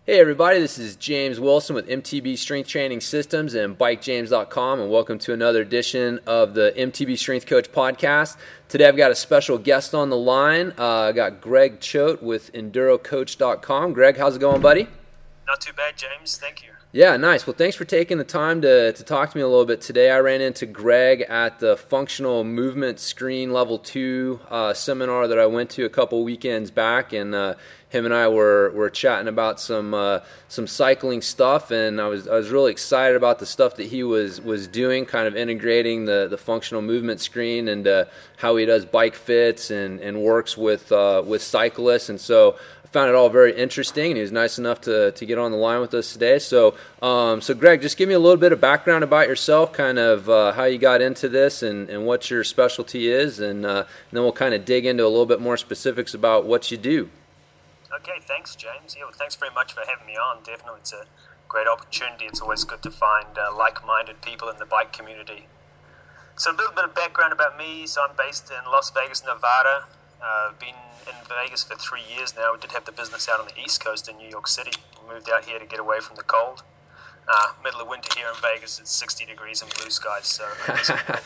Hey everybody, this is James Wilson with MTB Strength Training Systems and BikeJames.com, and welcome to another edition of the MTB Strength Coach Podcast. Today I've got a special guest on the line. I got Greg Choate with EnduroCoach.com. Greg, how's it going, buddy? Not too bad, James. Thank you. Yeah, nice. Well, thanks for taking the time to talk to me a little bit today. I ran into Greg at the Functional Movement Screen Level 2 seminar that I went to a couple weekends back, and him and I were chatting about some cycling stuff, and I was really excited about the stuff that he was doing, kind of integrating the functional movement screen and how he does bike fits and works with cyclists, and so I found it all very interesting, and he was nice enough to get on the line with us today. So Greg, just give me a little bit of background about yourself, kind of how you got into this and what your specialty is, and then we'll kind of dig into a little bit more specifics about what you do. Okay, thanks, James. Yeah, well, thanks very much for having me on. Definitely, it's a great opportunity. It's always good to find like-minded people in the bike community. So a little bit of background about me. So I'm based in Las Vegas, Nevada. I've been in Vegas for 3 years now. We did have the business out on the East Coast in New York City. We moved out here to get away from the cold. Middle of winter here in Vegas, it's 60 degrees and blue skies, so it isn't cold.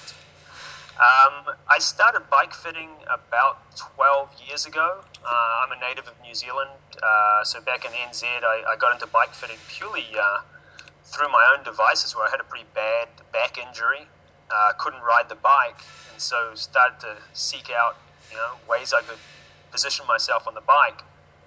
I started bike fitting about 12 years ago. I'm a native of New Zealand, so back in NZ I got into bike fitting purely through my own devices, where I had a pretty bad back injury, couldn't ride the bike, and so started to seek out ways I could position myself on the bike.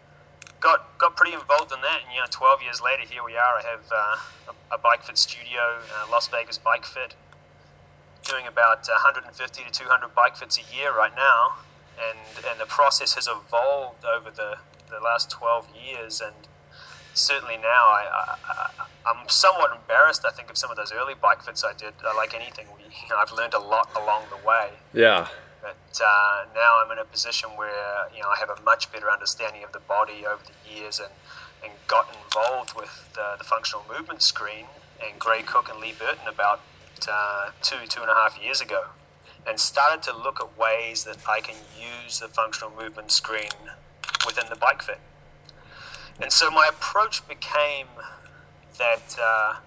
Got pretty involved in that, and 12 years later, here we are. I have a bike fit studio, Las Vegas Bike Fit, doing about 150 to 200 bike fits a year right now, and the process has evolved over the last 12 years, and certainly now I'm somewhat embarrassed, I think, of some of those early bike fits I did. Like anything, I've learned a lot along the way. Yeah. But now I'm in a position where I have a much better understanding of the body over the years, and got involved with the functional movement screen and Gray Cook and Lee Burton about 2.5 years ago, and started to look at ways that I can use the functional movement screen within the bike fit. And so my approach became that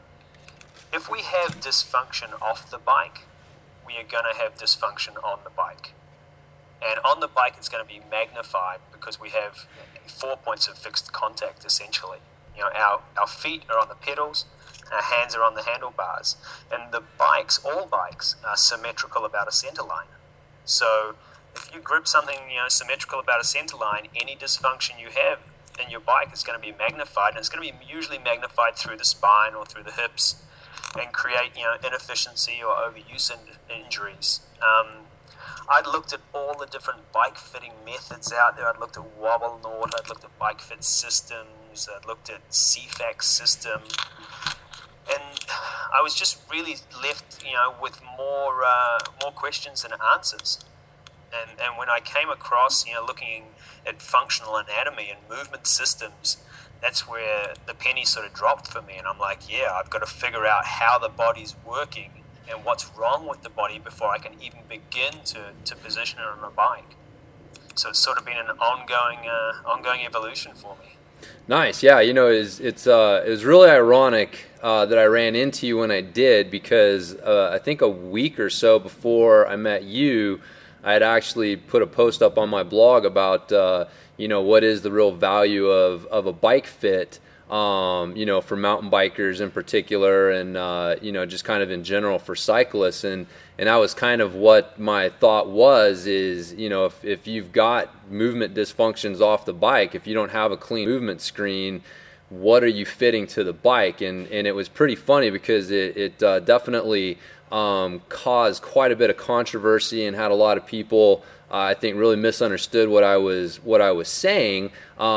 if we have dysfunction off the bike, we are going to have dysfunction on the bike. And on the bike, it's going to be magnified because we have 4 points of fixed contact, essentially. Our feet are on the pedals, our hands are on the handlebars, and the bikes, all bikes, are symmetrical about a center line. So if you grip something symmetrical about a center line, any dysfunction you have in your bike is going to be magnified, and it's going to be usually magnified through the spine or through the hips, and create inefficiency or overuse injuries. I'd looked at all the different bike fitting methods out there. I'd looked at Wobble Knot, I'd looked at bike fit systems, I'd looked at CFAX system, and I was just really left with more questions than answers. And when I came across looking at functional anatomy and movement systems, that's where the penny sort of dropped for me, and I'm like, I've got to figure out how the body's working and what's wrong with the body before I can even begin to position it on a bike. So it's sort of been an ongoing evolution for me. Nice, yeah. It was really ironic that I ran into you when I did, because I think a week or so before I met you, I had actually put a post up on my blog about what is the real value of a bike fit, for mountain bikers in particular, and just kind of in general for cyclists, and that was kind of what my thought was, is if you've got movement dysfunctions off the bike, if you don't have a clean movement screen, what are you fitting to the bike? And it was pretty funny because it definitely caused quite a bit of controversy and had a lot of people I think really misunderstood what I was saying,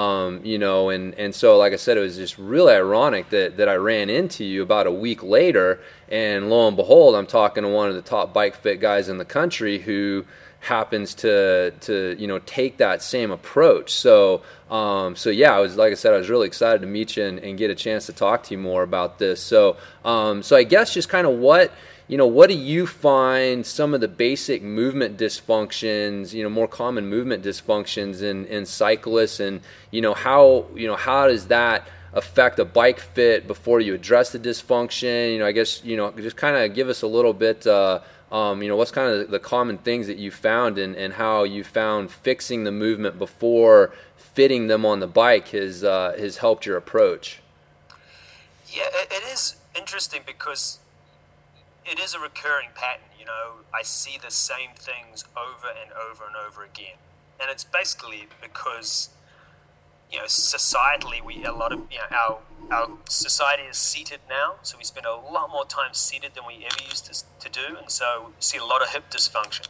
and so like I said, it was just really ironic that I ran into you about a week later, and lo and behold, I'm talking to one of the top bike fit guys in the country who happens to take that same approach. So yeah, I was, like I said, I was really excited to meet you and get a chance to talk to you more about this. So I guess just kind of what do you find some of the basic movement dysfunctions, more common movement dysfunctions in cyclists, and how does that affect a bike fit before you address the dysfunction? I guess, just kind of give us a little bit, what's kind of the common things that you found and how you found fixing the movement before fitting them on the bike has helped your approach. Yeah, it is interesting because it is a recurring pattern. I see the same things over and over and over again. And it's basically because, societally, our society is seated now, so we spend a lot more time seated than we ever used to do, and so we see a lot of hip dysfunction.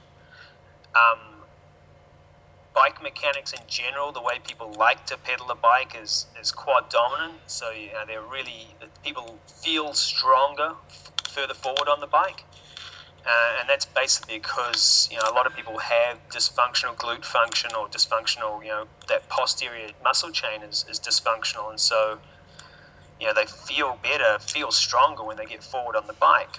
Bike mechanics in general, the way people like to pedal a bike is quad dominant, so people feel stronger further forward on the bike. And that's basically because, a lot of people have dysfunctional glute function or dysfunctional, that posterior muscle chain is dysfunctional. And so, they feel better, feel stronger when they get forward on the bike.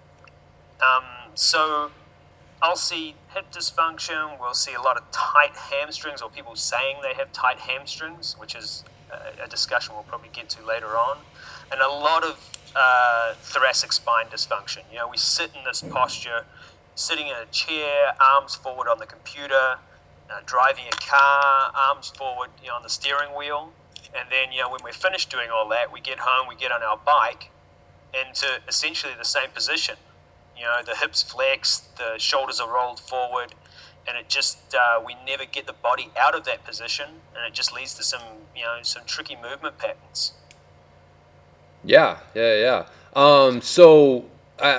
So I'll see hip dysfunction. We'll see a lot of tight hamstrings or people saying they have tight hamstrings, which is a discussion we'll probably get to later on. And a lot of thoracic spine dysfunction. We sit in this posture, sitting in a chair, arms forward on the computer, driving a car, arms forward, on the steering wheel. And then, when we're finished doing all that, we get home, we get on our bike into essentially the same position. The hips flex, the shoulders are rolled forward, and it just, we never get the body out of that position, and it just leads to some tricky movement patterns. Yeah. So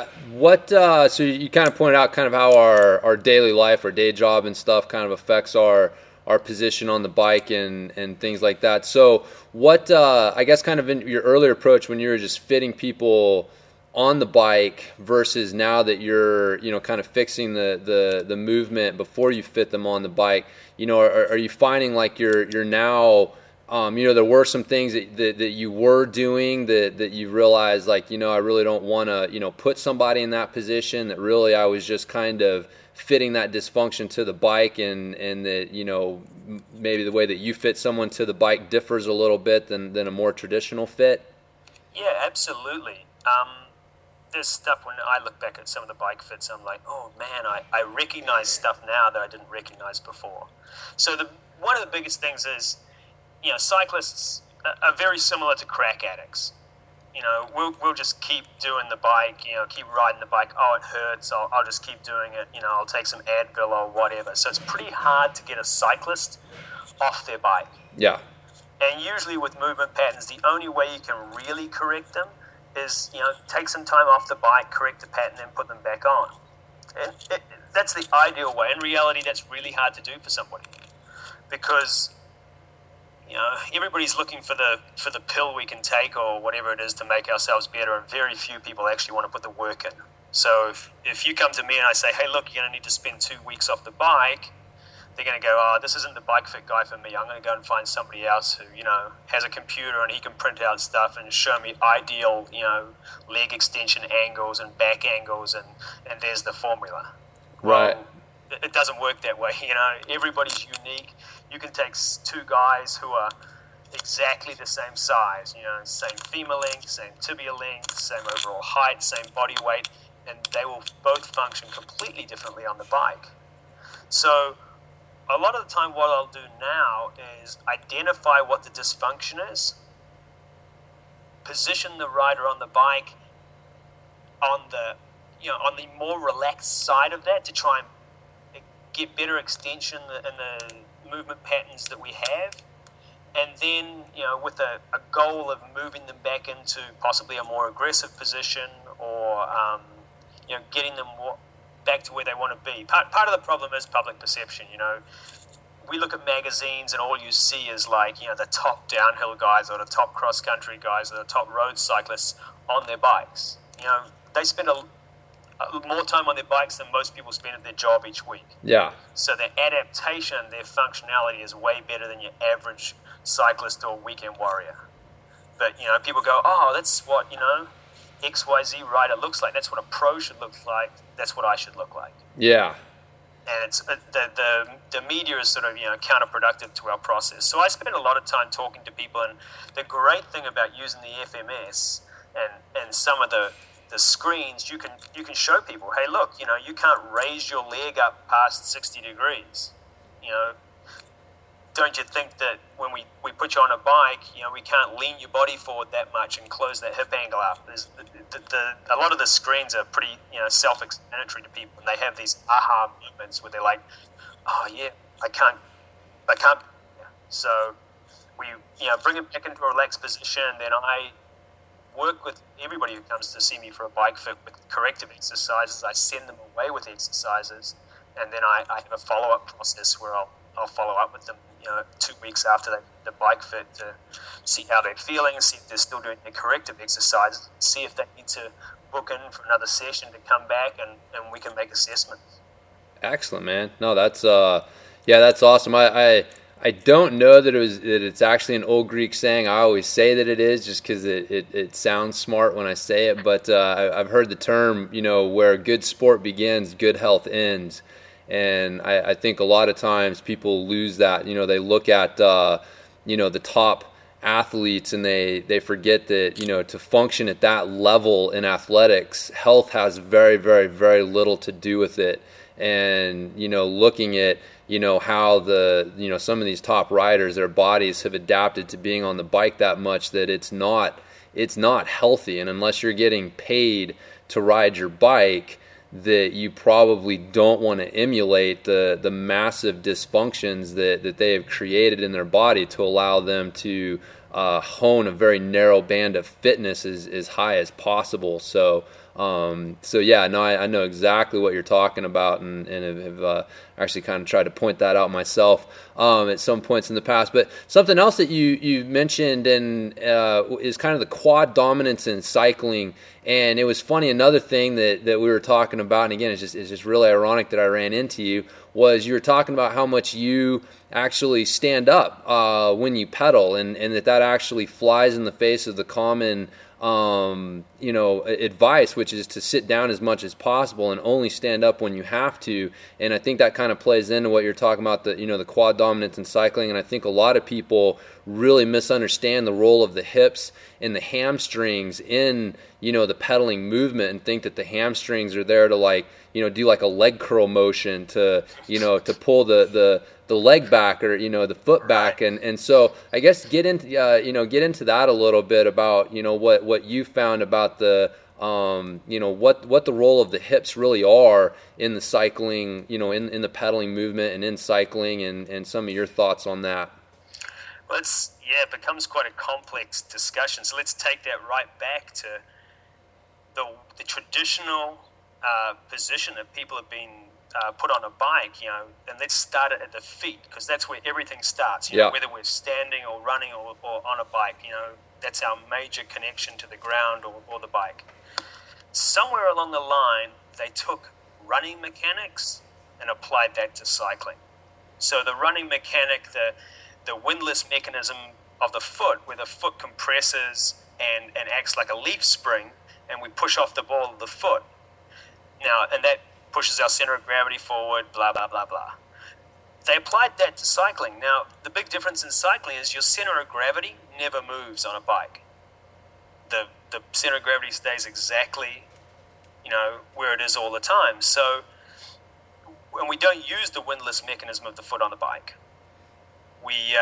you kind of pointed out kind of how our daily life, our day job and stuff kind of affects our position on the bike and things like that. So what, I guess kind of in your earlier approach when you were just fitting people on the bike versus now that you're, kind of fixing the movement before you fit them on the bike, are you finding like you're now, there were some things that you were doing that you realized, like, I really don't want to, put somebody in that position, that really I was just kind of fitting that dysfunction to the bike, and that, maybe the way that you fit someone to the bike differs a little bit than a more traditional fit? Yeah, absolutely. There's stuff when I look back at some of the bike fits, I'm like, oh man, I recognize stuff now that I didn't recognize before. So one of the biggest things is, cyclists are very similar to crack addicts. We'll just keep doing the bike, keep riding the bike. Oh, it hurts. I'll just keep doing it. I'll take some Advil or whatever. So it's pretty hard to get a cyclist off their bike. Yeah. And usually with movement patterns, the only way you can really correct them is, take some time off the bike, correct the pattern, then put them back on. And that's the ideal way. In reality, that's really hard to do for somebody because everybody's looking for the pill we can take or whatever it is to make ourselves better, and very few people actually want to put the work in. So if you come to me and I say, hey, look, you're going to need to spend 2 weeks off the bike, they're going to go, oh, this isn't the bike fit guy for me. I'm going to go and find somebody else who, has a computer and he can print out stuff and show me ideal, leg extension angles and back angles, and there's the formula. Right. Well, it doesn't work that way. Everybody's unique. You can take 2 guys who are exactly the same size, same femur length, same tibia length, same overall height, same body weight, and they will both function completely differently on the bike. So a lot of the time what I'll do now is identify what the dysfunction is, position the rider on the bike on the more relaxed side of that to try and get better extension in the movement patterns that we have, and then with a goal of moving them back into possibly a more aggressive position, or getting them back to where they want to be. Part of the problem is public perception. We look at magazines and all you see is like the top downhill guys or the top cross country guys or the top road cyclists on their bikes. They spend more time on their bikes than most people spend at their job each week. Yeah. So their adaptation, their functionality is way better than your average cyclist or weekend warrior. But, people go, oh, that's what, XYZ rider looks like. That's what a pro should look like. That's what I should look like. Yeah. and it's the media is sort of counterproductive to our process. So I spend a lot of time talking to people, and the great thing about using the FMS and some of the screens, you can show people, hey, look, you can't raise your leg up past 60 degrees. Don't you think that when we put you on a bike, we can't lean your body forward that much and close that hip angle up? A lot of the screens are pretty, self-explanatory to people, and they have these aha moments where they're like, oh yeah, I can't. So we, bring it back into a relaxed position, and then I work with everybody who comes to see me for a bike fit with corrective exercises. I send them away with exercises, and then I have a follow-up process where I'll follow up with them 2 weeks after the bike fit to see how they're feeling, see if they're still doing their corrective exercises, see if they need to book in for another session to come back, and we can make assessments. Excellent, man. No, that's awesome. I don't know that it's actually an old Greek saying. I always say that it is just because it sounds smart when I say it, but I've heard the term, where good sport begins, good health ends. And I think a lot of times people lose that. They look at, the top athletes and they forget that, to function at that level in athletics, health has very, very, very little to do with it. And, looking at, how some of these top riders, their bodies have adapted to being on the bike that much that it's not healthy. And unless you're getting paid to ride your bike, that you probably don't want to emulate the massive dysfunctions that they have created in their body to allow them to hone a very narrow band of fitness as high as possible. I know exactly what you're talking about, and have actually kind of tried to point that out myself at some points in the past. But something else that you mentioned and is kind of the quad dominance in cycling. And it was funny, another thing that we were talking about, and again, it's just really ironic that I ran into you, was you were talking about how much you actually stand up when you pedal, and that actually flies in the face of the common advice, which is to sit down as much as possible and only stand up when you have to. And I think that kind of plays into what you're talking about, the quad dominance in cycling. And I think a lot of people really misunderstand the role of the hips and the hamstrings in, the pedaling movement, and think that the hamstrings are there to do like a leg curl motion to pull the leg back or the foot back, and so I guess get into that a little bit about what you found about the what the role of the hips really are in the cycling, in the pedaling movement and in cycling, and some of your thoughts on that. Well, it becomes quite a complex discussion. So let's take that right back to the traditional position that people have been put on a bike, and let's start it at the feet, because that's where everything starts, whether we're standing or running or on a bike, that's our major connection to the ground or the bike. Somewhere along the line, they took running mechanics and applied that to cycling. So the running mechanic, the windlass mechanism of the foot, where the foot compresses and acts like a leaf spring, and we push off the ball of the foot. Now, and that pushes our center of gravity forward, blah, blah, blah, blah. They applied that to cycling. Now, the big difference in cycling is your center of gravity never moves on a bike. The center of gravity stays exactly, where it is all the time. So, when we don't use the windlass mechanism of the foot on the bike, we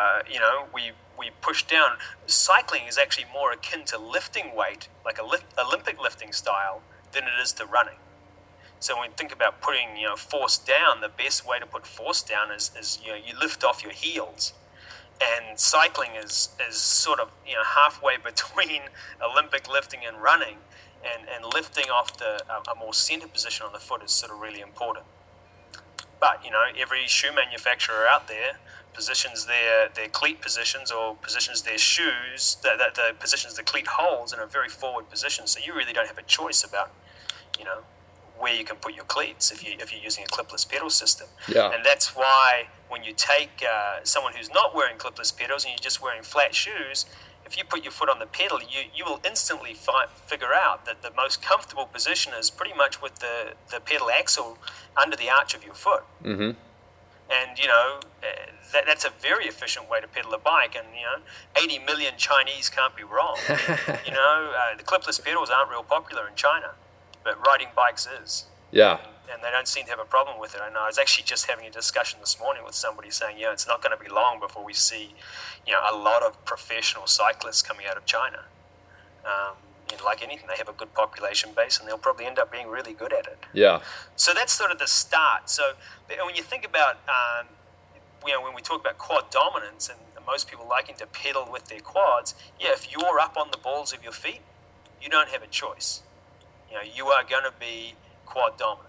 push down. Cycling is actually more akin to lifting weight, like Olympic lifting style, than it is to running. So when we think about putting force down, the best way to put force down is you lift off your heels. And cycling is sort of halfway between Olympic lifting and running, and lifting off a more center position on the foot is sort of really important. But every shoe manufacturer out there positions their cleat positions, or positions their shoes, the positions the cleat holes in a very forward position. So you really don't have a choice about where you can put your cleats if you're using a clipless pedal system. Yeah. And that's why when you take someone who's not wearing clipless pedals and you're just wearing flat shoes, if you put your foot on the pedal, you will instantly figure out that the most comfortable position is pretty much with the pedal axle under the arch of your foot. Mm-hmm. And, that's a very efficient way to pedal a bike. And, 80 million Chinese can't be wrong. The clipless pedals aren't real popular in China, but riding bikes is. Yeah. And they don't seem to have a problem with it. I know I was actually just having a discussion this morning with somebody saying, it's not going to be long before we see, a lot of professional cyclists coming out of China. Like anything, they have a good population base, and they'll probably end up being really good at it. Yeah. So that's sort of the start. So when you think about, when we talk about quad dominance and most people liking to pedal with their quads, if you're up on the balls of your feet, you don't have a choice. You are going to be quad dominant.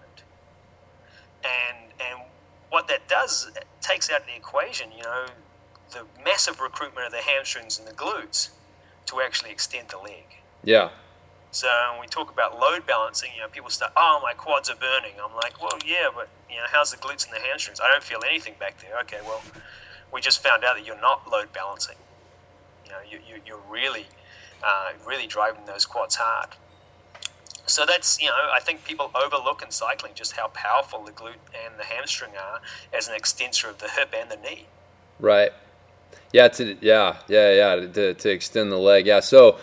And what that does, it takes out of the equation, the massive recruitment of the hamstrings and the glutes to actually extend the leg. Yeah. So when we talk about load balancing, people start, my quads are burning. I'm like, well, yeah, but, how's the glutes and the hamstrings? I don't feel anything back there. Okay, well, we just found out that you're not load balancing. You're really, really driving those quads hard. So that's, I think people overlook in cycling just how powerful the glute and the hamstring are as an extensor of the hip and the knee. Right. Yeah. To extend the leg. Yeah. So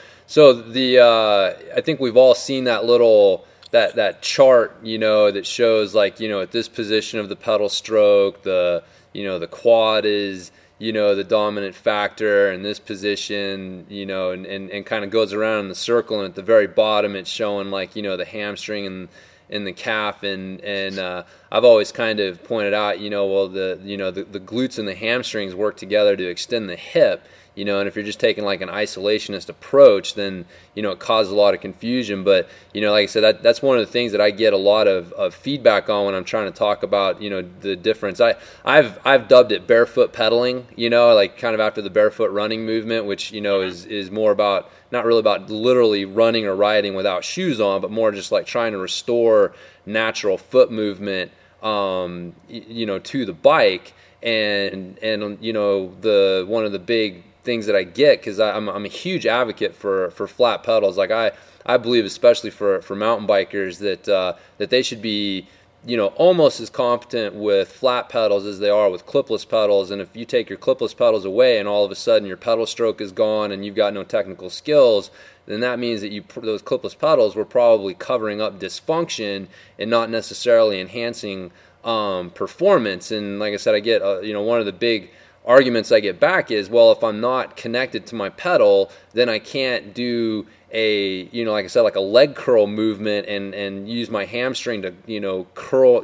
I think we've all seen that little that chart, that shows like, at this position of the pedal stroke, the quad is, the dominant factor in this position, and kind of goes around in the circle, and at the very bottom it's showing like, the hamstring and the calf, and I've always kind of pointed out, the glutes and the hamstrings work together to extend the hip, and if you're just taking like an isolationist approach, then, it causes a lot of confusion. But, like I said, that's one of the things that I get a lot of feedback on when I'm trying to talk about, the difference. I've dubbed it barefoot pedaling, like kind of after the barefoot running movement, which, is more about, not really about literally running or riding without shoes on, but more just like trying to restore natural foot movement, to the bike. And the one of the big things that I get, because I'm a huge advocate for flat pedals. Like I believe, especially for mountain bikers, that they should be, almost as competent with flat pedals as they are with clipless pedals. And if you take your clipless pedals away and all of a sudden your pedal stroke is gone and you've got no technical skills, then that means that those clipless pedals were probably covering up dysfunction and not necessarily enhancing performance. And like I said, I get one of the big arguments I get back is, well, if I'm not connected to my pedal, then I can't do a, like I said, like a leg curl movement and use my hamstring to, curl,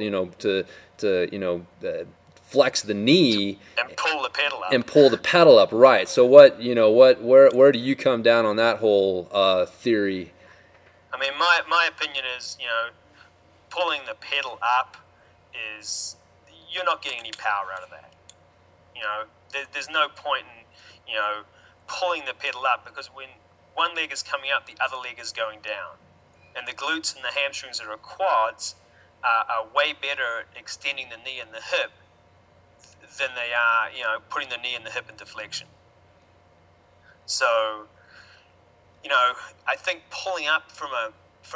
to flex the knee and pull the pedal up. Right. So where do you come down on that whole theory? I mean, my opinion is, pulling the pedal up is, you're not getting any power out of that. There's no point in, pulling the pedal up, because when one leg is coming up, the other leg is going down. And the glutes and the hamstrings that are quads are way better at extending the knee and the hip than they are, putting the knee and the hip into flexion. So, I think pulling up from a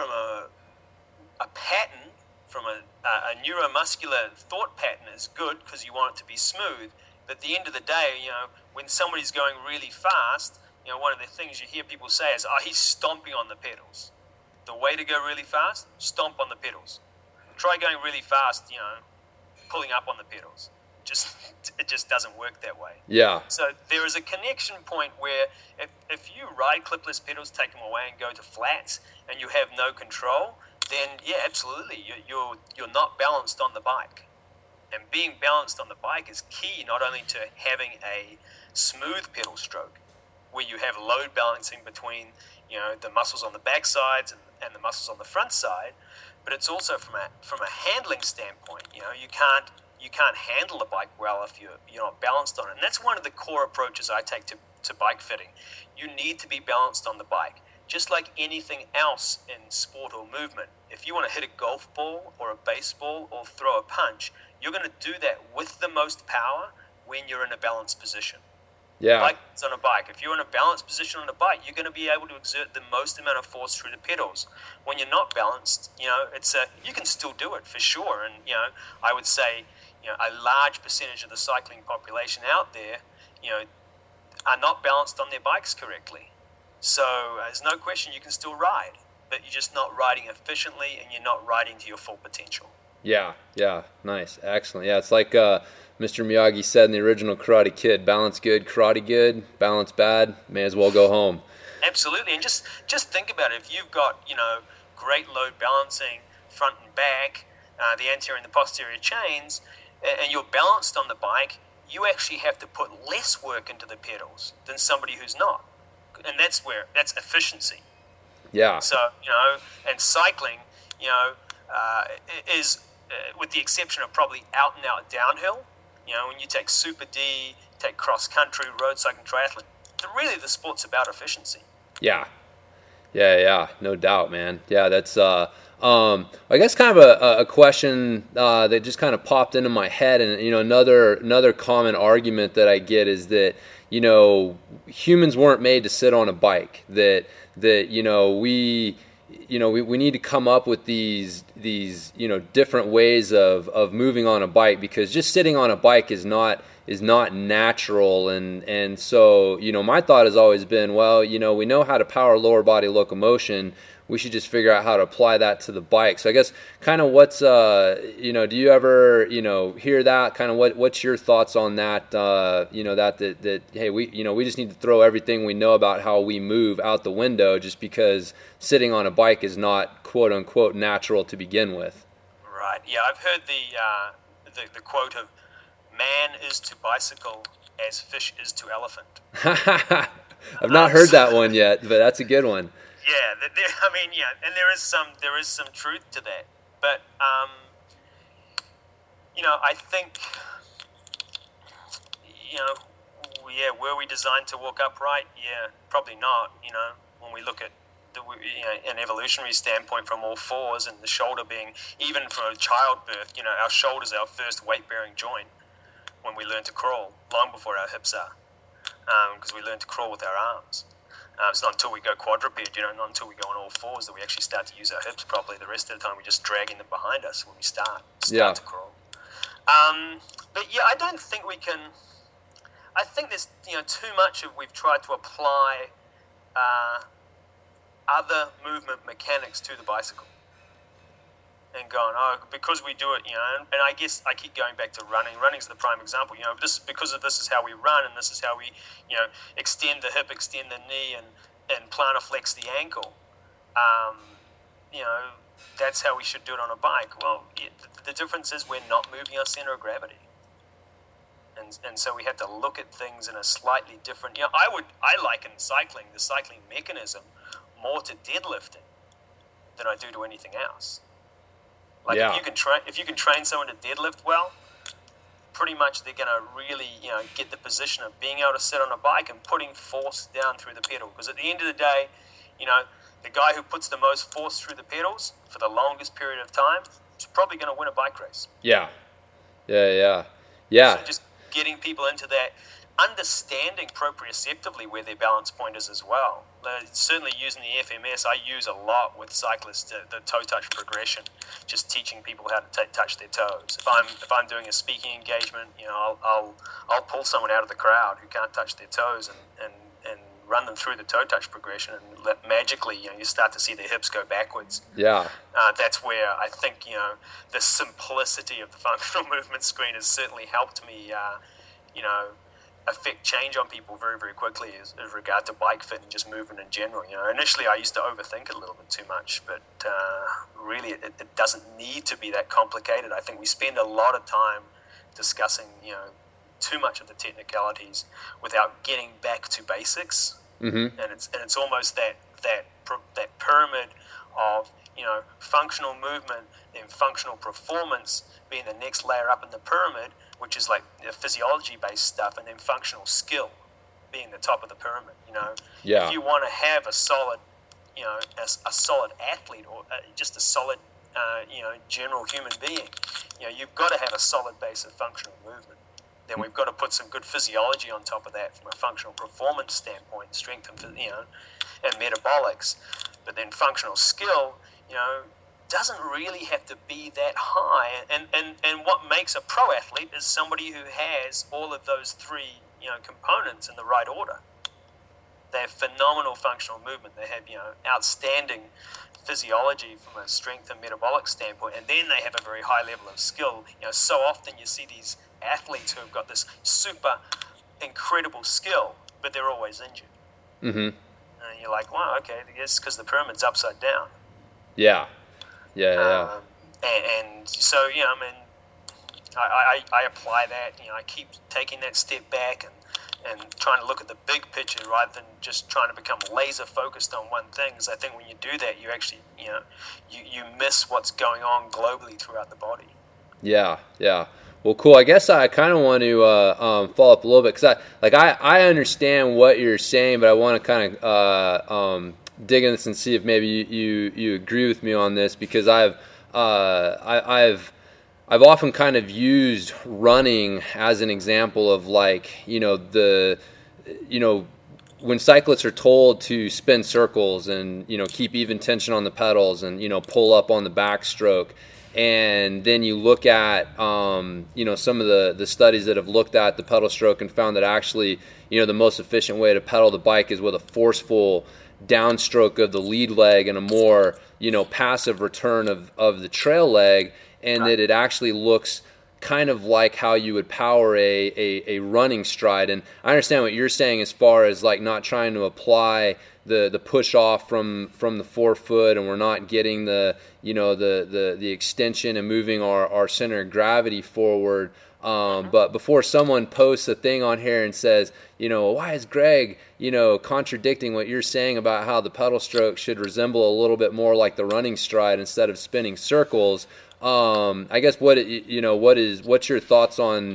pattern, from a neuromuscular thought pattern is good, because you want it to be smooth. But at the end of the day, when somebody's going really fast, one of the things you hear people say is, he's stomping on the pedals. The way to go really fast, stomp on the pedals. Try going really fast, pulling up on the pedals. It just doesn't work that way. Yeah. So there is a connection point where if you ride clipless pedals, take them away and go to flats, and you have no control, then yeah, absolutely, you're not balanced on the bike. And being balanced on the bike is key, not only to having a smooth pedal stroke, where you have load balancing between, the muscles on the back sides and the muscles on the front side, but it's also from a handling standpoint. You can't handle the bike well if you're not balanced on it. And that's one of the core approaches I take to bike fitting. You need to be balanced on the bike. Just like anything else in sport or movement, if you want to hit a golf ball or a baseball or throw a punch, you're going to do that with the most power when you're in a balanced position. Yeah. Likewise on a bike. If you're in a balanced position on a bike, you're going to be able to exert the most amount of force through the pedals. When you're not balanced, you can still do it for sure. And, I would say, a large percentage of the cycling population out there, are not balanced on their bikes correctly. So there's no question you can still ride, but you're just not riding efficiently and you're not riding to your full potential. Yeah, nice, excellent. Yeah, it's like Mr. Miyagi said in the original Karate Kid: balance good, karate good; balance bad, may as well go home. Absolutely, and just think about it. If you've got great load balancing front and back, the anterior and the posterior chains, and you're balanced on the bike, you actually have to put less work into the pedals than somebody who's not, and that's efficiency. Yeah. So and cycling, is with the exception of probably out and out downhill. When you take Super D, take cross country, road cycling, triathlon, really the sport's about efficiency. Yeah, no doubt, man. Yeah, that's I guess kind of a question that just kind of popped into my head, and another common argument that I get is that humans weren't made to sit on a bike. That we need to come up with these different ways of moving on a bike, because just sitting on a bike is not natural, and so my thought has always been, well, we know how to power lower body locomotion, we should just figure out how to apply that to the bike. So I guess kind of what's do you ever hear that, kind of what's your thoughts on that, that hey, we just need to throw everything we know about how we move out the window just because sitting on a bike is not quote unquote natural to begin with. Right. Yeah, I've heard the quote of man is to bicycle as fish is to elephant. I've not heard that one yet, but that's a good one. Yeah, and there is some truth to that, but I think were we designed to walk upright? Yeah, probably not. When we look at an evolutionary standpoint from all fours, and the shoulder being, even from childbirth, our shoulder's our first weight-bearing joint when we learn to crawl, long before our hips are, because we learn to crawl with our arms. It's not until we go quadruped, not until we go on all fours, that we actually start to use our hips properly. The rest of the time, we're just dragging them behind us when we start to crawl. But yeah, I don't think we can. I think there's too much of we've tried to apply other movement mechanics to the bicycle, and going, because we do it, and I guess I keep going back to running. Running's the prime example. This is how we run, and this is how we, extend the hip, extend the knee, and plantar flex the ankle. That's how we should do it on a bike. Well, the difference is we're not moving our center of gravity, and so we have to look at things in a slightly different. I liken the cycling mechanism more to deadlifting than I do to anything else. If you can train someone to deadlift well, pretty much they're going to really get the position of being able to sit on a bike and putting force down through the pedal. Because at the end of the day, the guy who puts the most force through the pedals for the longest period of time is probably going to win a bike race. Yeah. So just getting people into that, understanding proprioceptively where their balance point is as well. Certainly using the FMS, I use a lot with cyclists, the toe touch progression, just teaching people how to touch their toes. If I'm doing a speaking engagement, I'll pull someone out of the crowd who can't touch their toes and run them through the toe touch progression, and magically you start to see their hips go backwards. Yeah. That's where I think the simplicity of the functional movement screen has certainly helped me affect change on people very, very quickly as regard to bike fit and just movement in general. Initially I used to overthink it a little bit too much, but really it doesn't need to be that complicated. I think we spend a lot of time discussing too much of the technicalities without getting back to basics. Mm-hmm. And it's almost that pyramid of functional movement and functional performance being the next layer up in the pyramid, which is like physiology-based stuff, and then functional skill being the top of the pyramid. Yeah. If you want to have a solid, a solid athlete, or just a solid, general human being, you've got to have a solid base of functional movement. then we've got to put some good physiology on top of that from a functional performance standpoint, strength and and metabolics. But then functional skill, doesn't really have to be that high. And what makes a pro athlete is somebody who has all of those three components in the right order. They have phenomenal functional movement. They have outstanding physiology from a strength and metabolic standpoint, and then they have a very high level of skill. So often you see these athletes who have got this super incredible skill, but they're always injured. Mm-hmm. And you're like, wow, okay, it's because the pyramid's upside down. Yeah. And so, I apply that. I keep taking that step back and trying to look at the big picture rather than just trying to become laser focused on one thing. Because I think when you do that, you actually, you miss what's going on globally throughout the body. Yeah. Well, cool. I guess I kind of want to follow up a little bit because I understand what you're saying, but I want to kind of dig in this and see if maybe you agree with me on this, because I've often kind of used running as an example of when cyclists are told to spin circles and keep even tension on the pedals and pull up on the backstroke. And then you look at, some of the studies that have looked at the pedal stroke and found that actually, the most efficient way to pedal the bike is with a forceful downstroke of the lead leg and a more, passive return of the trail leg, and that it actually looks kind of like how you would power a running stride. And I understand what you're saying as far as not trying to apply the push off from the forefoot, and we're not getting the extension and moving our center of gravity forward. But before someone posts a thing on here and says, why is Greg, contradicting what you're saying about how the pedal stroke should resemble a little bit more like the running stride instead of spinning circles? I guess what's your thoughts on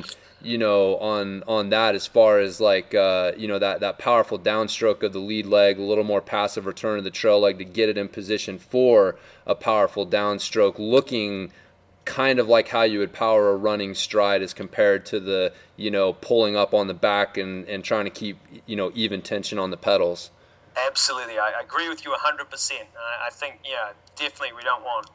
on that as far as that powerful downstroke of the lead leg, a little more passive return of the trail leg to get it in position for a powerful downstroke, looking kind of like how you would power a running stride as compared to the pulling up on the back and trying to keep even tension on the pedals. Absolutely, I agree with you 100%. I think definitely we don't want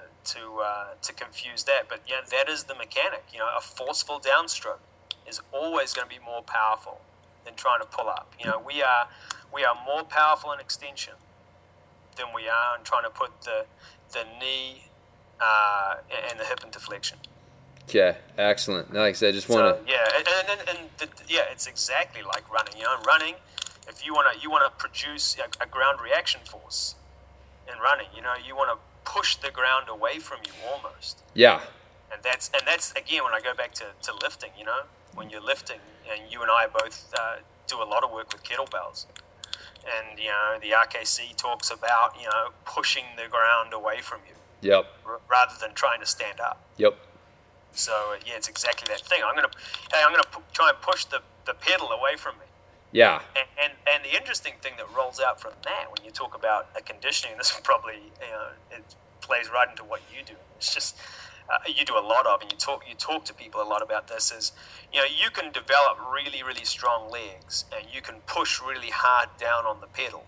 to confuse that, but that is the mechanic. A forceful downstroke is always going to be more powerful than trying to pull up. We are more powerful in extension than we are in trying to put the knee and the hip into flexion. Okay, excellent. Like I said, I just want to it's exactly like running. Running, if you want to produce a ground reaction force in running, you want to push the ground away from you almost. Yeah. And that's again when I go back to lifting. When you're lifting, and you and I both do a lot of work with kettlebells, and the RKC talks about pushing the ground away from you. Yep. Rather than trying to stand up. Yep. So it's exactly that thing. I'm gonna try and push the pedal away from me. Yeah. And the interesting thing that rolls out from that, when you talk about a conditioning, this probably it plays right into what you do. It's just you do a lot of, and you talk to people a lot about this. Is you can develop really, really strong legs, and you can push really hard down on the pedal.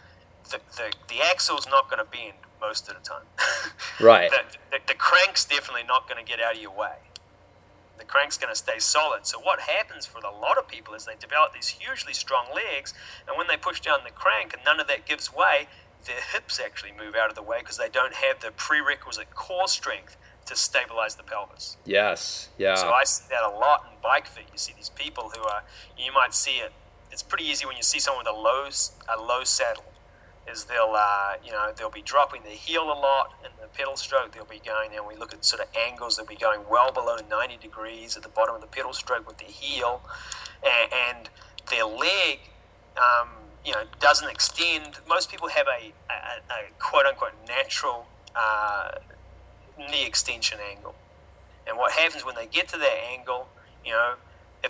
The axle's not going to bend most of the time. Right. The crank's definitely not going to get out of your way. The crank's going to stay solid. So what happens for a lot of people is they develop these hugely strong legs, and when they push down the crank and none of that gives way, their hips actually move out of the way because they don't have the prerequisite core strength to stabilize the pelvis. Yes, yeah. So I see that a lot in bike fit. You see these people who are, you might see it, it's pretty easy when you see someone with a low saddle, is they'll be dropping their heel a lot in the pedal stroke. They'll be going, and we look at sort of angles, they'll be going well below 90 degrees at the bottom of the pedal stroke with their heel, and their leg, doesn't extend. Most people have a quote-unquote natural knee extension angle. And what happens when they get to that angle, if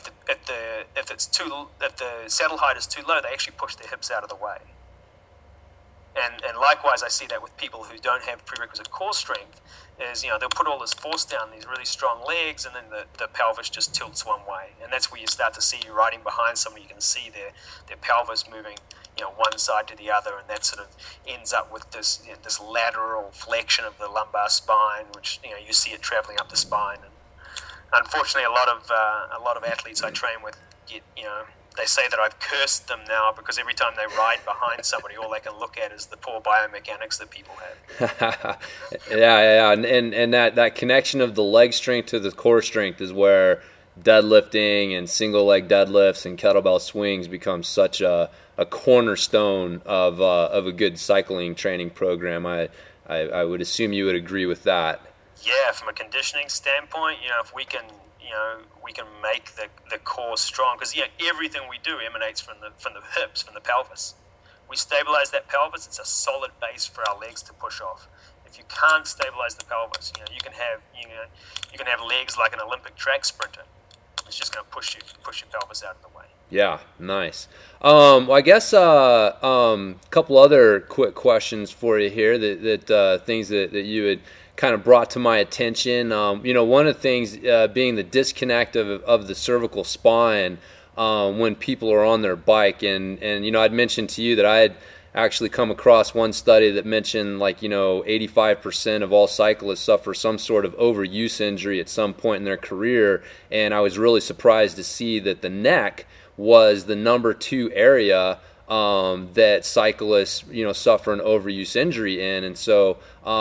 the saddle height is too low, they actually push their hips out of the way. And likewise, I see that with people who don't have prerequisite core strength, is, they'll put all this force down these really strong legs, and then the pelvis just tilts one way. And that's where you start to see, you're riding behind somebody, you can see their pelvis moving, one side to the other, and that sort of ends up with this this lateral flexion of the lumbar spine, which you see it traveling up the spine. And unfortunately, a lot of athletes I train with get they say that I've cursed them now, because every time they ride behind somebody, all they can look at is the poor biomechanics that people have. Yeah, and that connection of the leg strength to the core strength is where deadlifting and single leg deadlifts and kettlebell swings become such a cornerstone of a good cycling training program. I would assume you would agree with that. Yeah, from a conditioning standpoint, if we can make the core strong, because everything we do emanates from the hips, from the pelvis. We stabilize that pelvis; it's a solid base for our legs to push off. If you can't stabilize the pelvis, you can have legs like an Olympic track sprinter. It's just going to push your pelvis out of the way. Yeah, nice. Well, I guess couple other quick questions for you here that things that you had kind of brought to my attention. One of the things being the disconnect of the cervical spine when people are on their bike, and I'd mentioned to you that I had actually come across one study that mentioned 85% of all cyclists suffer some sort of overuse injury at some point in their career, and I was really surprised to see that the neck was the number 2 area that cyclists suffer an overuse injury in. And so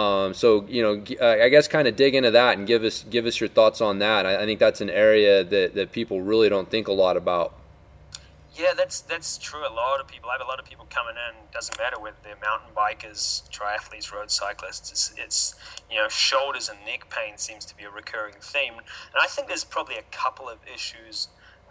I guess kind of dig into that and give us your thoughts on that. I think that's an area that people really don't think a lot about. Yeah, that's true. A lot of people, I have a lot of people coming in, doesn't matter whether they're mountain bikers, triathletes, road cyclists, it's shoulders and neck pain seems to be a recurring theme. And I think there's probably a couple of issues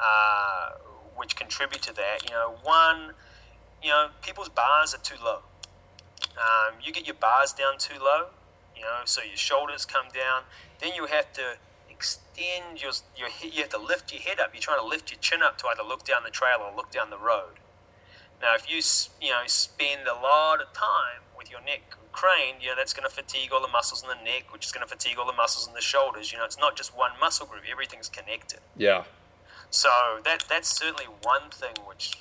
which contribute to that. One, people's bars are too low. You get your bars down too low, so your shoulders come down. Then you have to extend your you have to lift your head up. You're trying to lift your chin up to either look down the trail or look down the road. Now, if you spend a lot of time with your neck craned, that's going to fatigue all the muscles in the neck, which is going to fatigue all the muscles in the shoulders. It's not just one muscle group; everything's connected. Yeah. So that's certainly one thing which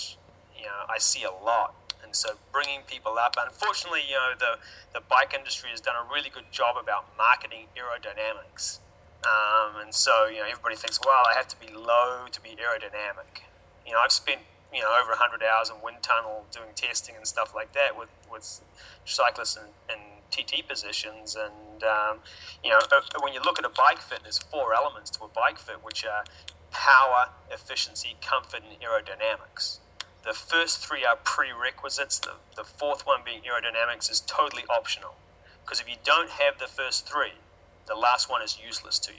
I see a lot. And so bringing people up, unfortunately, the bike industry has done a really good job about marketing aerodynamics. And so, everybody thinks, well, I have to be low to be aerodynamic. I've spent, over 100 hours in wind tunnel doing testing and stuff like that with cyclists in TT positions. And, when you look at a bike fit, there's 4 elements to a bike fit, which are power, efficiency, comfort, and aerodynamics. The first 3 are prerequisites. The 4th one, being aerodynamics, is totally optional. Because if you don't have the first 3, the last one is useless to you.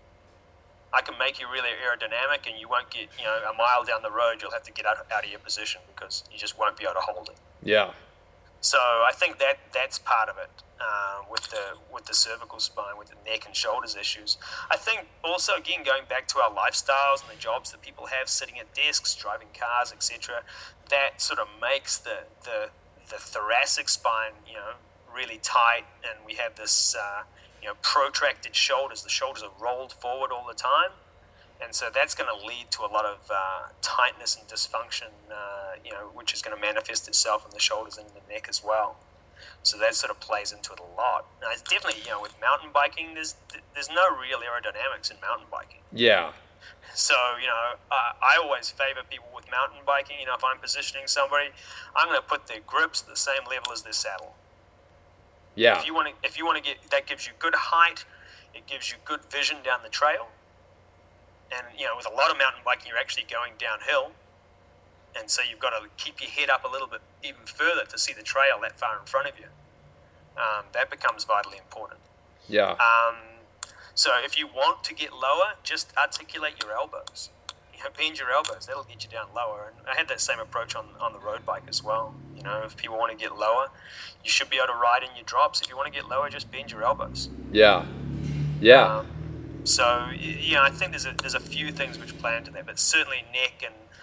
I can make you really aerodynamic, and you won't get, a mile down the road, you'll have to get out of your position because you just won't be able to hold it. Yeah. So I think that's part of it with the cervical spine, with the neck and shoulders issues. I think also, again, going back to our lifestyles and the jobs that people have, sitting at desks, driving cars, etc., that sort of makes the thoracic spine, really tight, and we have this, protracted shoulders. The shoulders are rolled forward all the time. And so that's going to lead to a lot of tightness and dysfunction, which is going to manifest itself in the shoulders and the neck as well. So that sort of plays into it a lot. Now, it's definitely, with mountain biking, there's no real aerodynamics in mountain biking. Yeah. So, I always favor people with mountain biking. If I'm positioning somebody, I'm going to put their grips at the same level as their saddle. Yeah. If you want to get, that gives you good height. It gives you good vision down the trail. And, with a lot of mountain biking, you're actually going downhill. And so you've got to keep your head up a little bit even further to see the trail that far in front of you. That becomes vitally important. Yeah. So if you want to get lower, just articulate your elbows. Bend your elbows. That'll get you down lower. And I had that same approach on the road bike as well. If people want to get lower, you should be able to ride in your drops. If you want to get lower, just bend your elbows. Yeah. Yeah. So I think there's a few things which play into that, but certainly neck and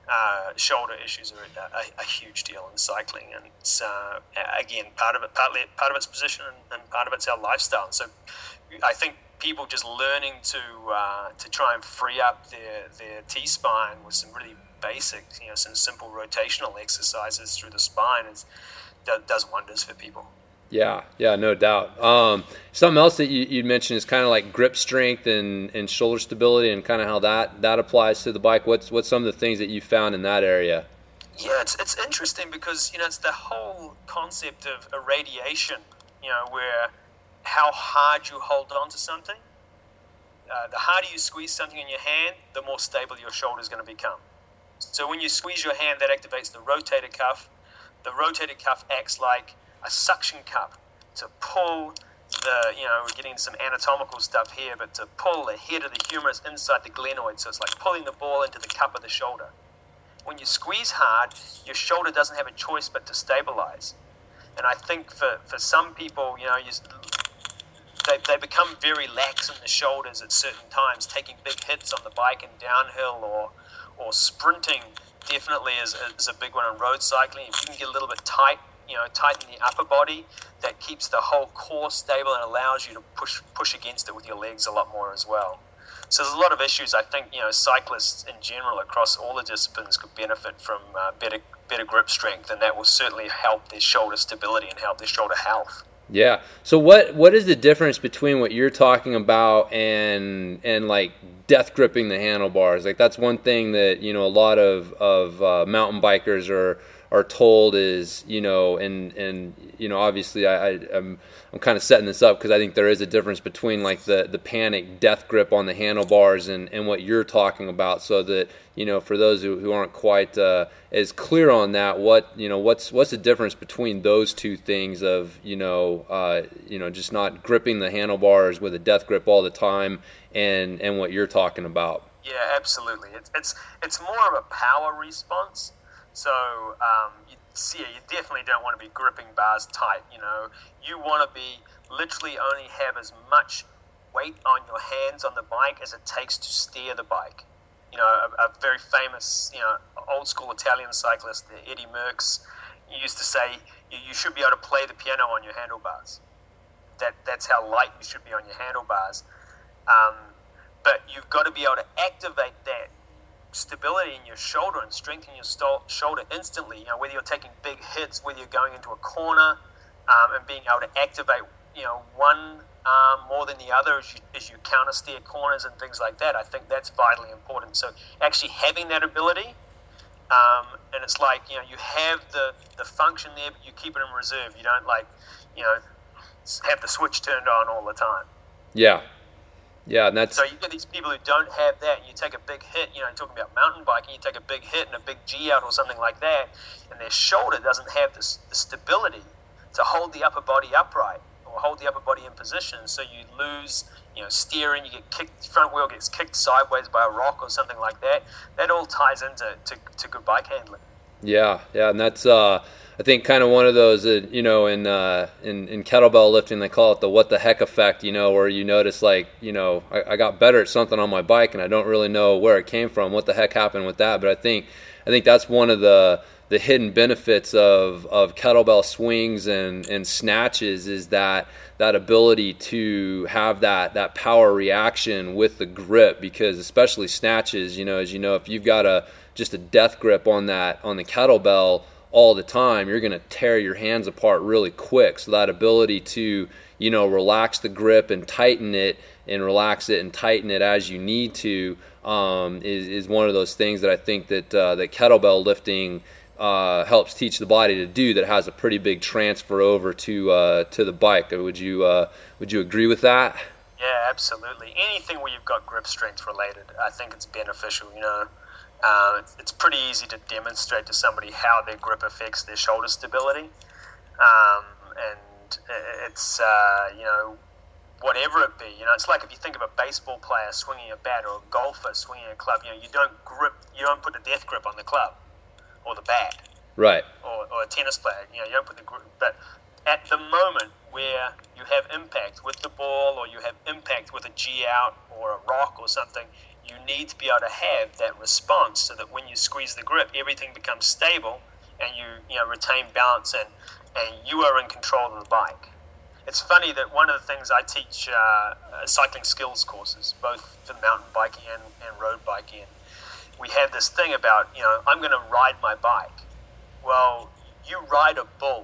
shoulder issues are a huge deal in cycling, and it's, again, part of it's position, and part of it's our lifestyle. And so I think people just learning to try and free up their T-spine with some really basic, some simple rotational exercises through the spine does wonders for people. Yeah, no doubt. Something else that you'd mentioned is kind of like grip strength and shoulder stability, and kind of how that applies to the bike. What's some of the things that you found in that area? Yeah, it's interesting because it's the whole concept of irradiation. Where how hard you hold on to something. The harder you squeeze something in your hand, the more stable your shoulder is going to become. So when you squeeze your hand, that activates the rotator cuff. The rotator cuff acts like a suction cup to pull we're getting some anatomical stuff here, but to pull the head of the humerus inside the glenoid. So it's like pulling the ball into the cup of the shoulder. When you squeeze hard, your shoulder doesn't have a choice but to stabilize. And I think for some people, they become very lax in the shoulders at certain times, taking big hits on the bike and downhill, or sprinting definitely is a big one on road cycling. If you can get a little bit tighten the upper body, that keeps the whole core stable and allows you to push against it with your legs a lot more as well. So there's a lot of issues. I think cyclists in general across all the disciplines could benefit from better grip strength, and that will certainly help their shoulder stability and help their shoulder health. Yeah. So what is the difference between what you're talking about and like death gripping the handlebars? Like that's one thing that a lot of mountain bikers are told is and obviously I'm kind of setting this up because I think there is a difference between like the panic death grip on the handlebars and what you're talking about, so that for those who aren't quite as clear on that, what's the difference between those two things of just not gripping the handlebars with a death grip all the time and what you're talking about. Yeah, absolutely. It's more of a power response. So you definitely don't want to be gripping bars tight. You want to be literally only have as much weight on your hands on the bike as it takes to steer the bike. A very famous, old school Italian cyclist, Eddie Merckx, used to say you should be able to play the piano on your handlebars. That's how light you should be on your handlebars. But you've got to be able to activate that stability in your shoulder and strengthen your shoulder instantly. Whether you're taking big hits, whether you're going into a corner, and being able to activate one arm more than the other as you counter steer corners and things like that. I think that's vitally important. So actually having that ability, and it's like you have the function there, but you keep it in reserve. You don't have the switch turned on all the time. Yeah, and that's... So you get these people who don't have that, and you take a big hit, you're talking about mountain biking, you take a big hit and a big G out or something like that, and their shoulder doesn't have the stability to hold the upper body upright or hold the upper body in position, so you lose, steering, you get kicked, front wheel gets kicked sideways by a rock or something like that. That all ties into good bike handling. Yeah, and that's... I think kind of one of those, in kettlebell lifting, they call it the what the heck effect, where you notice like, I got better at something on my bike and I don't really know where it came from, what the heck happened with that. But I think that's one of the hidden benefits of kettlebell swings and snatches is that ability to have that power reaction with the grip, because especially snatches, as if you've got just a death grip on the kettlebell all the time, you're going to tear your hands apart really quick. So that ability to, relax the grip and tighten it and relax it and tighten it as you need to is one of those things that I think that kettlebell lifting helps teach the body to do, that has a pretty big transfer over to the bike. Would you agree with that? Yeah, absolutely. Anything where you've got grip strength related, I think it's beneficial, It's pretty easy to demonstrate to somebody how their grip affects their shoulder stability. And it's, whatever it be, it's like if you think of a baseball player swinging a bat or a golfer swinging a club, you don't put the death grip on the club or the bat. Right. Or a tennis player, you don't put the grip. But at the moment where you have impact with the ball or you have impact with a G out or a rock or something, you need to be able to have that response so that when you squeeze the grip, everything becomes stable and you retain balance and you are in control of the bike. It's funny that one of the things I teach cycling skills courses, both for mountain biking and road biking, we have this thing about, I'm going to ride my bike. Well, you ride a bull,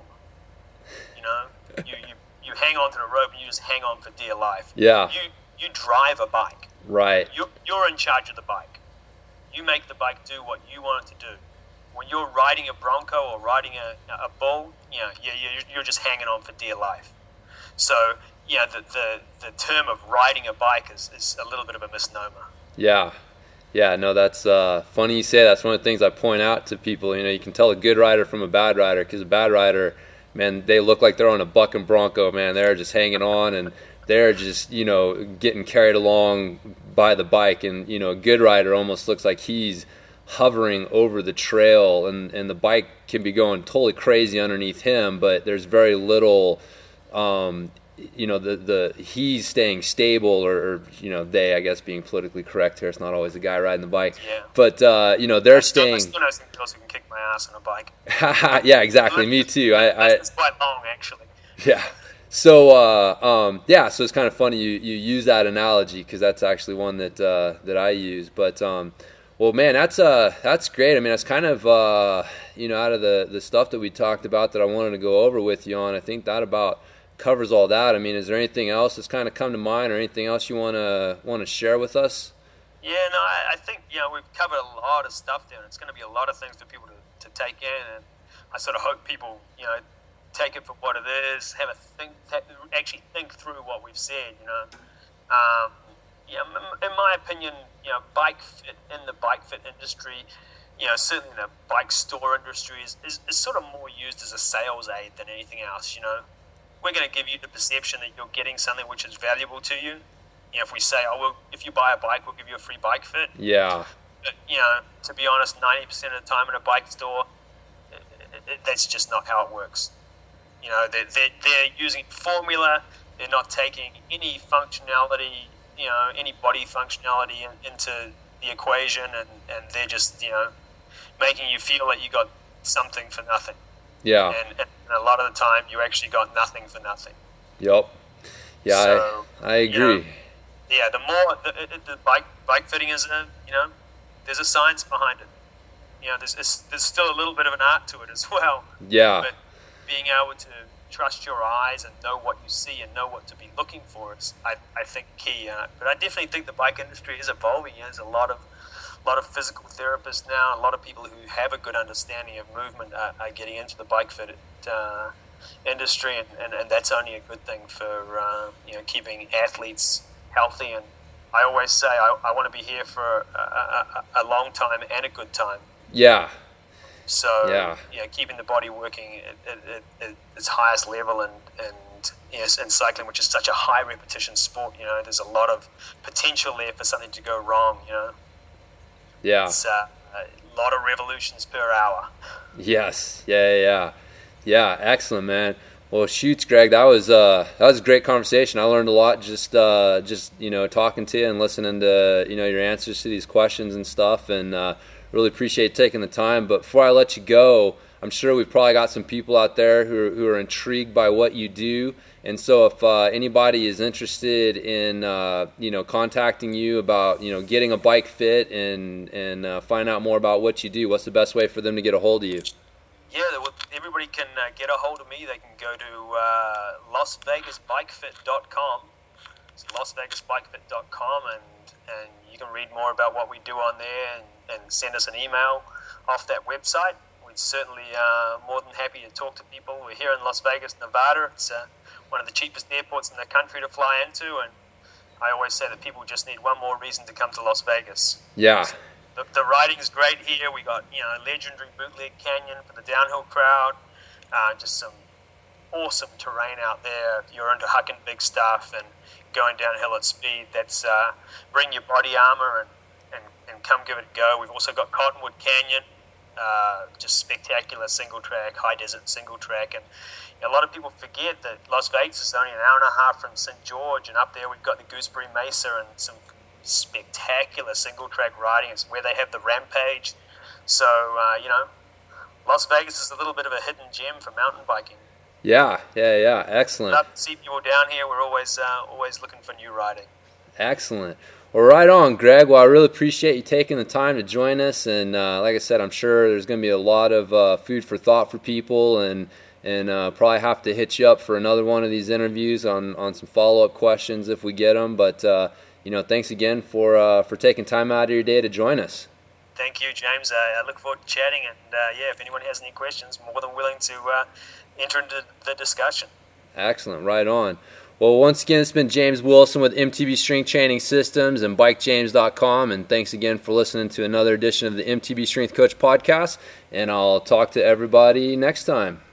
you hang on to the rope and you just hang on for dear life. Yeah. You drive a bike. Right. You're in charge of the bike. You make the bike do what you want it to do. When you're riding a bronco or riding a bull, you're just hanging on for dear life. So, the term of riding a bike is a little bit of a misnomer. Yeah. Yeah, no, that's funny you say that. That's one of the things I point out to people. You can tell a good rider from a bad rider, because a bad rider, man, they look like they're on a bucking bronco, man. They're just hanging on and they're just, getting carried along by the bike. And, a good rider almost looks like he's hovering over the trail, and the bike can be going totally crazy underneath him, but there's very little, he's staying stable, or they, I guess, being politically correct here. It's not always the guy riding the bike. Yeah. But, they're staying. I still know some girls who can kick my ass on a bike. Yeah, exactly. Me too. It's quite long, actually. Yeah. So, so it's kind of funny you use that analogy, because that's actually one that I use. But, well, man, that's great. I mean, that's kind of, out of the stuff that we talked about that I wanted to go over with you on. I think that about covers all that. I mean, is there anything else that's kind of come to mind, or anything else you want to share with us? Yeah, no, I think, we've covered a lot of stuff there, and it's going to be a lot of things for people to take in, and I sort of hope people, take it for what it is, have a think, actually think through what we've said, in my opinion, bike fit in the bike fit industry, certainly the bike store industry is sort of more used as a sales aid than anything else. We're going to give you the perception that you're getting something which is valuable to you. If we say, if you buy a bike, we'll give you a free bike fit. Yeah. But, to be honest, 90% of the time in a bike store, that's just not how it works. They're using formula. They're not taking any functionality, any body functionality into the equation, and they're just, making you feel that you got something for nothing. Yeah. And a lot of the time, you actually got nothing for nothing. Yep. Yeah, so, I agree. The more the bike fitting is, there's a science behind it. There's still a little bit of an art to it as well. Yeah. But being able to trust your eyes and know what you see and know what to be looking for is, I think, key. But I definitely think the bike industry is evolving. There's a lot of physical therapists now. A lot of people who have a good understanding of movement are getting into the bike fit industry, and that's only a good thing for keeping athletes healthy. And I always say I want to be here for a long time and a good time. Yeah. So keeping the body working at its highest level, and in cycling, which is such a high repetition sport, there's a lot of potential there for something to go wrong. Yeah. It's a lot of revolutions per hour. Yes. Yeah. Excellent, man. Well, shoots, Greg. That was a great conversation. I learned a lot just talking to you and listening to your answers to these questions and stuff, and really appreciate taking the time. But before I let you go, I'm sure we've probably got some people out there who are intrigued by what you do. And so if anybody is interested in contacting you about getting a bike fit and find out more about what you do, what's the best way for them to get a hold of you? Yeah, everybody can get a hold of me. They can go to LasVegasBikeFit.com. It's LasVegasBikeFit.com, and you can read more about what we do on there, and send us an email off that website. We'd certainly more than happy to talk to people. We're here in Las Vegas, Nevada. It's one of the cheapest airports in the country to fly into, and I always say that people just need one more reason to come to Las Vegas. Yeah. The riding's great here. We got legendary bootleg canyon for the downhill crowd. Just some awesome terrain out there. If you're into hucking big stuff and going downhill at speed, that's bring your body armor and come give it a go. We've also got Cottonwood Canyon, just spectacular single track, high desert single track, and a lot of people forget that Las Vegas is only an hour and a half from St. George, and up there we've got the Gooseberry Mesa and some spectacular single track riding. It's where they have the Rampage. So, Las Vegas is a little bit of a hidden gem for mountain biking. Yeah. Excellent. Love to see people down here. We're always looking for new riding. Excellent. Well, right on, Greg. Well, I really appreciate you taking the time to join us. And like I said, I'm sure there's going to be a lot of food for thought for people, and probably have to hit you up for another one of these interviews on some follow-up questions if we get them. But, thanks again for taking time out of your day to join us. Thank you, James. I look forward to chatting. And, if anyone has any questions, more than willing to enter into the discussion. Excellent. Right on. Well, once again, it's been James Wilson with MTB Strength Training Systems and BikeJames.com, and thanks again for listening to another edition of the MTB Strength Coach Podcast, and I'll talk to everybody next time.